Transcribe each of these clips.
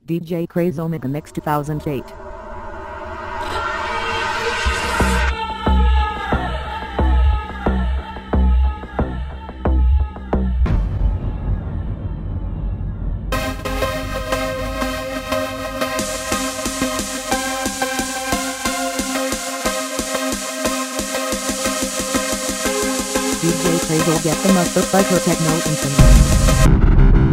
DJ Craze Omega Mix 2008. DJ Craze will get the motherfucker techno infinite.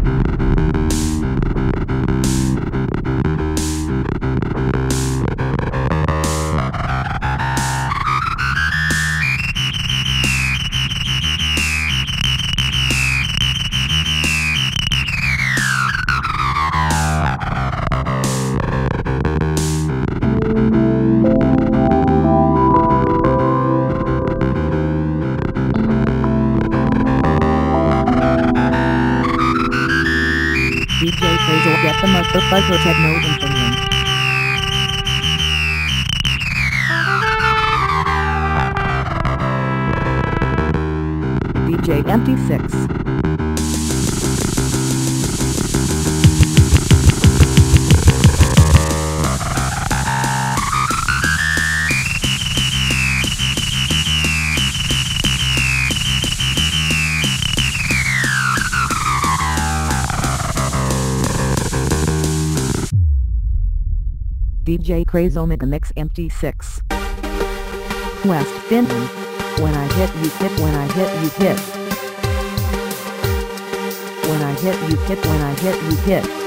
DJ Craze will get the motherfucker techno infinite. DJ MT6. DJ Craze Omega Mix MT6. West Finland. When I hit you hit, when I hit you hit. When I hit you hit, when I hit you hit.